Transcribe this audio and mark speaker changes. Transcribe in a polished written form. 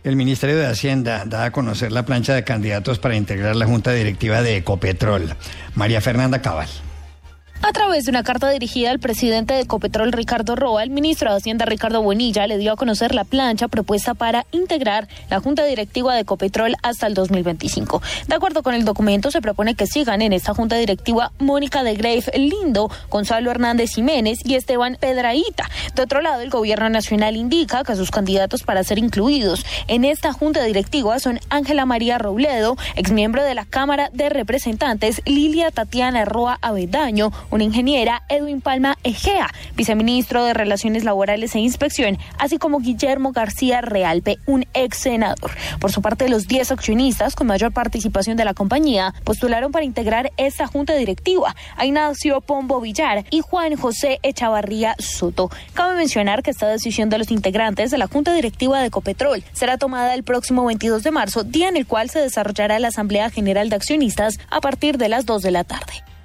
Speaker 1: El Ministerio de Hacienda da a conocer la plancha de candidatos para integrar la Junta Directiva de Ecopetrol. María Fernanda Cabal.
Speaker 2: A través de una carta dirigida al presidente de Ecopetrol, Ricardo Roa, el ministro de Hacienda, Ricardo Buenilla, le dio a conocer la plancha propuesta para integrar la Junta Directiva de Ecopetrol hasta el 2025. De acuerdo con el documento, se propone que sigan en esta Junta Directiva Mónica de Greif Lindo, Gonzalo Hernández Jiménez y Esteban Pedraíta. De otro lado, el Gobierno Nacional indica que sus candidatos para ser incluidos en esta Junta Directiva son Ángela María Robledo, exmiembro de la Cámara de Representantes, Lilia Tatiana Roa Avedaño, una ingeniera, Edwin Palma Egea, viceministro de Relaciones Laborales e Inspección, así como Guillermo García Realpe, un ex senador. Por su parte, los 10 accionistas con mayor participación de la compañía postularon para integrar esta junta directiva a Ignacio Pombo Villar y Juan José Echavarría Soto. Cabe mencionar que esta decisión de los integrantes de la junta directiva de Ecopetrol será tomada el próximo 22 de marzo, día en el cual se desarrollará la Asamblea General de Accionistas a partir de las 2 de la tarde.